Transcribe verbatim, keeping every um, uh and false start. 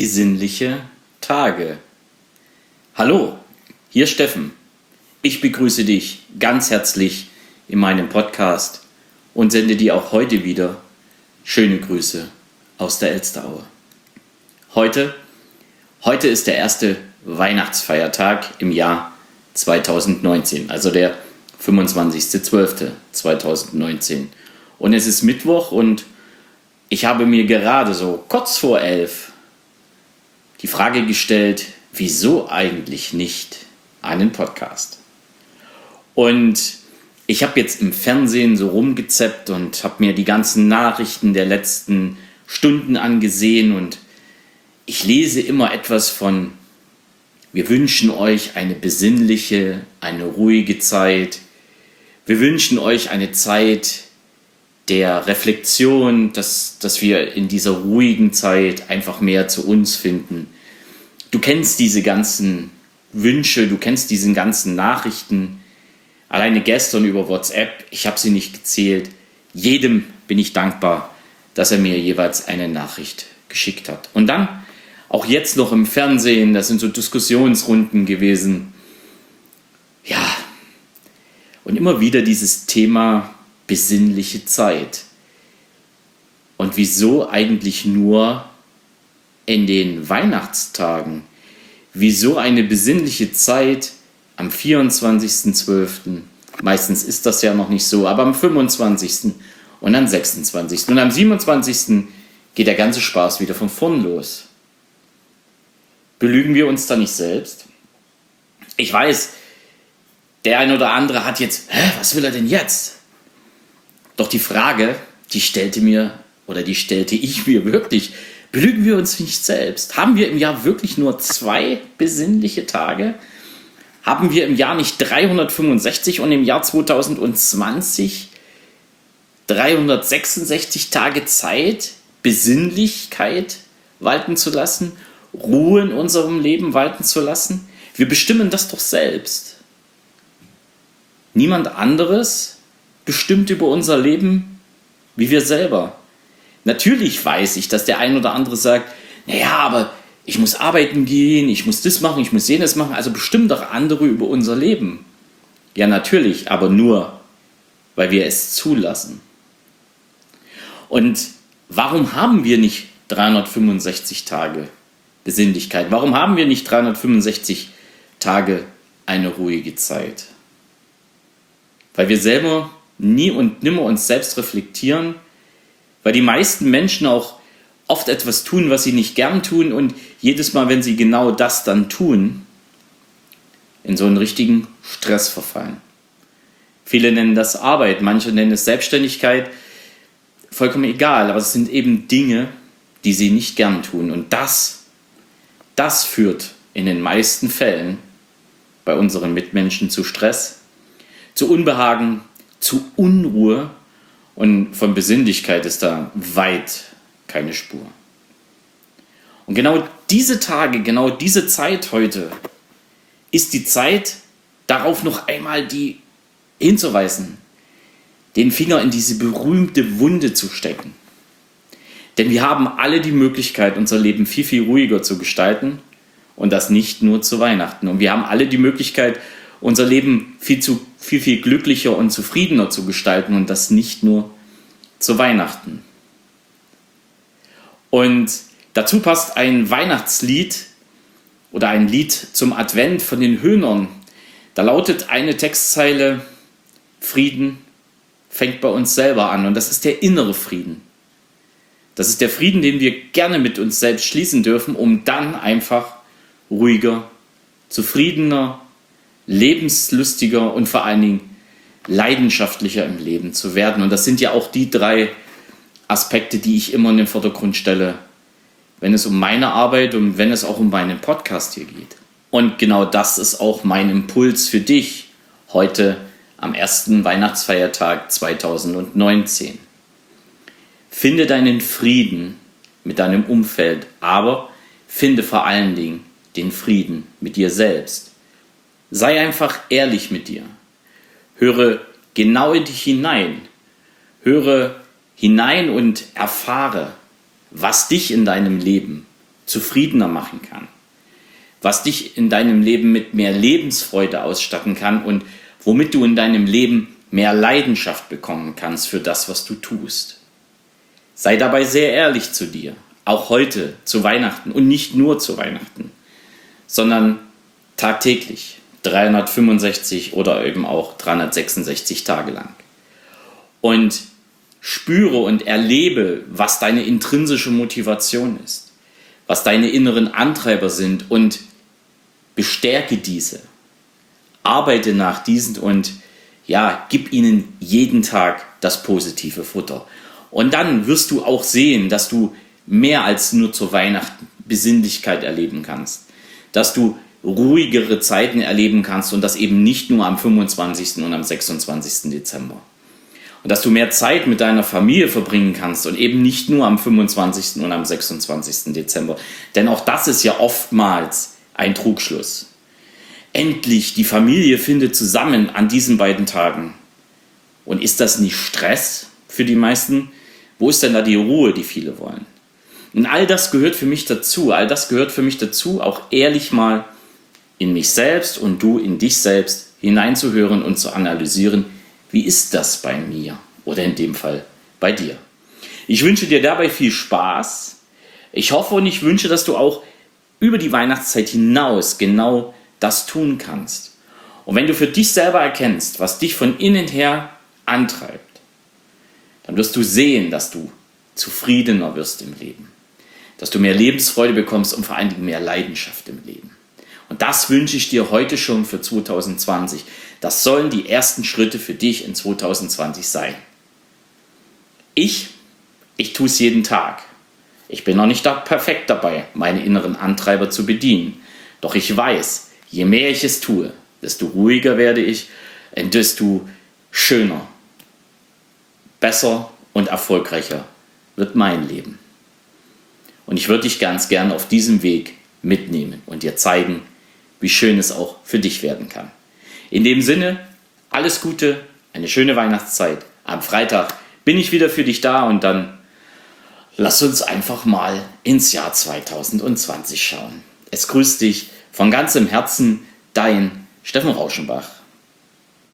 Besinnliche Tage. Hallo, hier Steffen. Ich begrüße dich ganz herzlich in meinem Podcast und sende dir auch heute wieder schöne Grüße aus der Elsteraue. Heute, heute ist der erste Weihnachtsfeiertag im Jahr zweitausendneunzehn, also der fünfundzwanzigster zwölfter zweitausendneunzehn. Und es ist Mittwoch und ich habe mir gerade so kurz vor elf die Frage gestellt, wieso eigentlich nicht einen Podcast? Und ich habe jetzt im Fernsehen so rumgezappt und habe mir die ganzen Nachrichten der letzten Stunden angesehen und ich lese immer etwas von: Wir wünschen euch eine besinnliche, eine ruhige Zeit. Wir wünschen euch eine Zeit der Reflexion, dass, dass wir in dieser ruhigen Zeit einfach mehr zu uns finden. Du kennst diese ganzen Wünsche, du kennst diese ganzen Nachrichten. Alleine gestern über WhatsApp, ich habe sie nicht gezählt. Jedem bin ich dankbar, dass er mir jeweils eine Nachricht geschickt hat. Und dann auch jetzt noch im Fernsehen, das sind so Diskussionsrunden gewesen. Ja, und immer wieder dieses Thema besinnliche Zeit. Und wieso eigentlich nur in den Weihnachtstagen? Wieso eine besinnliche Zeit am vierundzwanzigsten zwölften? Meistens ist das ja noch nicht so, aber am fünfundzwanzigsten und am sechsundzwanzigsten und am siebenundzwanzigsten geht der ganze Spaß wieder von vorn los. Belügen wir uns da nicht selbst? Ich weiß, der ein oder andere hat jetzt, hä, was will er denn jetzt? Doch die Frage, die stellte mir, oder die stellte ich mir wirklich, belügen wir uns nicht selbst? Haben wir im Jahr wirklich nur zwei besinnliche Tage? Haben wir im Jahr nicht dreihundertfünfundsechzig und im Jahr zweitausendzwanzig dreihundertsechsundsechzig Tage Zeit, Besinnlichkeit walten zu lassen, Ruhe in unserem Leben walten zu lassen? Wir bestimmen das doch selbst. Niemand anderes bestimmt über unser Leben wie wir selber. Natürlich weiß ich, dass der ein oder andere sagt, naja, aber ich muss arbeiten gehen, ich muss das machen, ich muss jenes machen, also bestimmen doch andere über unser Leben. Ja, natürlich, aber nur, weil wir es zulassen. Und warum haben wir nicht dreihundertfünfundsechzig Tage Besinnlichkeit? Warum haben wir nicht dreihundertfünfundsechzig Tage eine ruhige Zeit? Weil wir selber nie und nimmer uns selbst reflektieren, weil die meisten Menschen auch oft etwas tun, was sie nicht gern tun und jedes Mal, wenn sie genau das dann tun, in so einen richtigen Stress verfallen. Viele nennen das Arbeit, manche nennen es Selbstständigkeit, vollkommen egal, aber es sind eben Dinge, die sie nicht gern tun und das, das führt in den meisten Fällen bei unseren Mitmenschen zu Stress, zu Unbehagen, zu Unruhe und von Besinnlichkeit ist da weit keine Spur. Und genau diese Tage, genau diese Zeit heute ist die Zeit, darauf noch einmal die hinzuweisen, den Finger in diese berühmte Wunde zu stecken. Denn wir haben alle die Möglichkeit, unser Leben viel, viel ruhiger zu gestalten und das nicht nur zu Weihnachten. Und wir haben alle die Möglichkeit, unser Leben viel, zu, viel, viel glücklicher und zufriedener zu gestalten und das nicht nur zu Weihnachten. Und dazu passt ein Weihnachtslied oder ein Lied zum Advent von den Höhnern. Da lautet eine Textzeile: Frieden fängt bei uns selber an und das ist der innere Frieden. Das ist der Frieden, den wir gerne mit uns selbst schließen dürfen, um dann einfach ruhiger, zufriedener, lebenslustiger und vor allen Dingen leidenschaftlicher im Leben zu werden. Und das sind ja auch die drei Aspekte, die ich immer in den Vordergrund stelle, wenn es um meine Arbeit und wenn es auch um meinen Podcast hier geht. Und genau das ist auch mein Impuls für dich heute am ersten Weihnachtsfeiertag zweitausendneunzehn. Finde deinen Frieden mit deinem Umfeld, aber finde vor allen Dingen den Frieden mit dir selbst. Sei einfach ehrlich mit dir. Höre genau in dich hinein. Höre hinein und erfahre, was dich in deinem Leben zufriedener machen kann, was dich in deinem Leben mit mehr Lebensfreude ausstatten kann und womit du in deinem Leben mehr Leidenschaft bekommen kannst für das, was du tust. Sei dabei sehr ehrlich zu dir, auch heute zu Weihnachten und nicht nur zu Weihnachten, sondern tagtäglich, dreihundertfünfundsechzig oder eben auch dreihundertsechsundsechzig Tage lang. Und spüre und erlebe, was deine intrinsische Motivation ist, was deine inneren Antreiber sind und bestärke diese. Arbeite nach diesen und ja, gib ihnen jeden Tag das positive Futter. Und dann wirst du auch sehen, dass du mehr als nur zur Weihnachten Besinnlichkeit erleben kannst. Dass du ruhigere Zeiten erleben kannst und das eben nicht nur am fünfundzwanzigsten und am sechsundzwanzigsten Dezember. Und dass du mehr Zeit mit deiner Familie verbringen kannst und eben nicht nur am fünfundzwanzigsten und am sechsundzwanzigsten Dezember. Denn auch das ist ja oftmals ein Trugschluss. Endlich, die Familie findet zusammen an diesen beiden Tagen. Und ist das nicht Stress für die meisten? Wo ist denn da die Ruhe, die viele wollen? Und all das gehört für mich dazu. All das gehört für mich dazu, auch ehrlich mal in mich selbst und du in dich selbst hineinzuhören und zu analysieren, wie ist das bei mir oder in dem Fall bei dir. Ich wünsche dir dabei viel Spaß. Ich hoffe und ich wünsche, dass du auch über die Weihnachtszeit hinaus genau das tun kannst. Und wenn du für dich selber erkennst, was dich von innen her antreibt, dann wirst du sehen, dass du zufriedener wirst im Leben, dass du mehr Lebensfreude bekommst und vor allen Dingen mehr Leidenschaft im Leben. Und das wünsche ich dir heute schon für zwanzig zwanzig. Das sollen die ersten Schritte für dich in zwanzig zwanzig sein. Ich, ich tue es jeden Tag. Ich bin noch nicht da perfekt dabei, meine inneren Antreiber zu bedienen. Doch ich weiß, je mehr ich es tue, desto ruhiger werde ich und desto schöner, besser und erfolgreicher wird mein Leben. Und ich würde dich ganz gern auf diesem Weg mitnehmen und dir zeigen, wie schön es auch für dich werden kann. In dem Sinne, alles Gute, eine schöne Weihnachtszeit. Am Freitag bin ich wieder für dich da und dann lass uns einfach mal ins Jahr zwanzig zwanzig schauen. Es grüßt dich von ganzem Herzen, dein Steffen Rauschenbach.